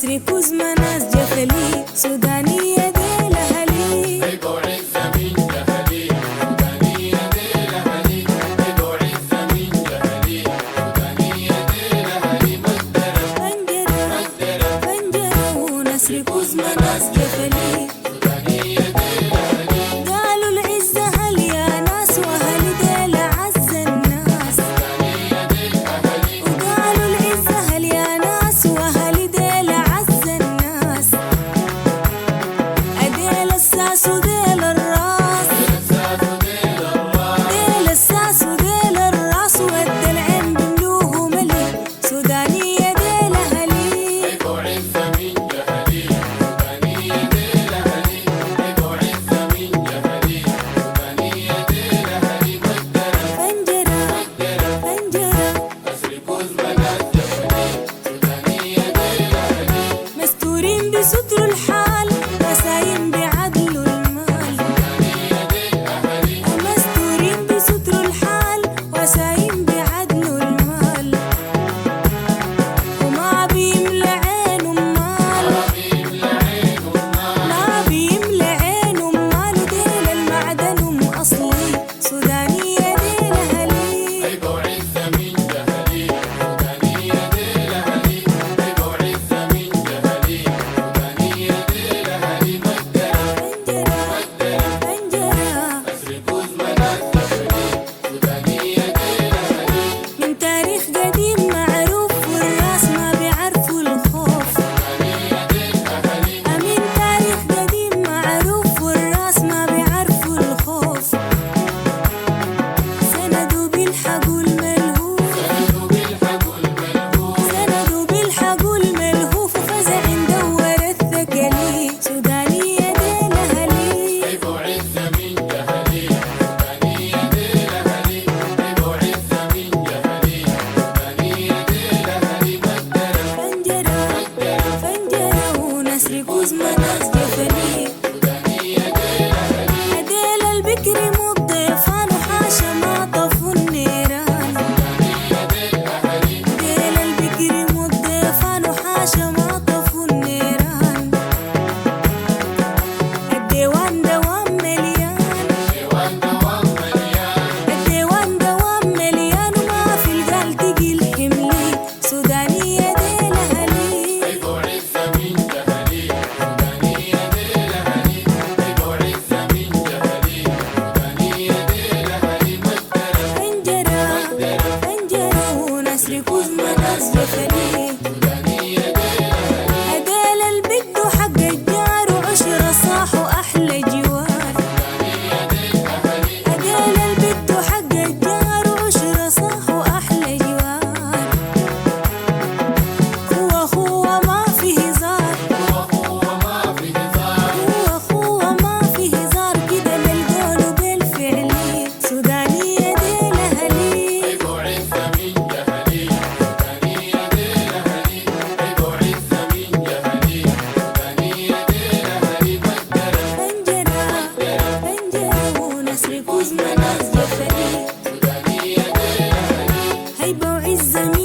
نسر كوزما ناس جفلي سودانية دي لهلي هيبو عزة من جهلي سودانية دي لهلي هيبو عزة من جهلي سودانية دي لهلي مقدرة فنجرة فنجرة ونسر كوزما ناس جفلي سودانية دي لهلي قالوا العزة هل يا ناس وهل دي لعز الناس سودانية دي لهلي وقالوا العزة هل يا ناس وهل دي لعز الناس أديل الساس وديل الراس الساس وديل الراس ديل الساس وديل الراس ود العين بملوه ملي سودانية دي لهلي هيبو عزة من جهلي سودانية دي لهلي هيبو عزة من جهلي سودانية دي لهلي مقدرة فنجرة فنجرة نسر كوزما ناس جهلي سودانية دي لهلي مستورين بستر الحال وسايم بعدل المال سودانية دي لهلي مستورين بستر الحال وسايم بعدل المال وما بيملى عينه مال بيملى عينه المال ما بيملى عينه مال وديل المعدن أصلي سودانية دي لهلي هيبو عزة من جهلي سودانية دي لهلي هيبو عزة من جهلي سودانية دي لهلي مقدرة فنجرة نسر كوزما ناس جهلي سودانية دي لهلي من تاريخ قديم معروف والراس ما بيعرفوا الخوف سودانية دي لهلي أمين تاريخ قديم معروف والراس ما بيعرفوا الخوف سندوا بيلحقوا الملهوف سندوا بيلحقوا الملهوف سندوا بيلحقوا الملهوف وفزع ندور الثقلي سودانية دي لهلي هيبو عزة من جهلي سودانية دي لهلي هيبو عزة من جهلي سودانية دي لهلي مقدرة فنجرة ونسر كوزما ناس جفلي سودانية دي لهلي أديل البكر مضيفان وحاشا ما طفوا النيران سودانية دي لهلي ديل البكر مضيفان وحاشا ما طفوا النيران الديوان دوام مليان ديوان دوام مليان الديوان دوام مليان وما في القلب تقيل حملي سودانية دي لهلي هيبو عزة من جهلي سودانية دي لهلي هيبو عزة من جهلي سودانية دي لهلي مقدرة فنجرة ونسر كوزما ناس جفلي سودانية دي لهلي أديل البد حق الجار وعشرة صاح وأحلى جوار سودانية دي لهلي أديل البد حق الجار وعشرة صاح وأحلى جوار هو ما في هزار وهو ما في هزار هو ما في هزار كده بالقول وبالفعل سودانية دي لهلي هيبو عزة من جهلي سودانية دي لهلي هيبو عزة من جهلي سودانية دي لهلي مقدرة فنجرة ونسر كوزما ناس جفلي سودانية دي لهلي هيبة وعزة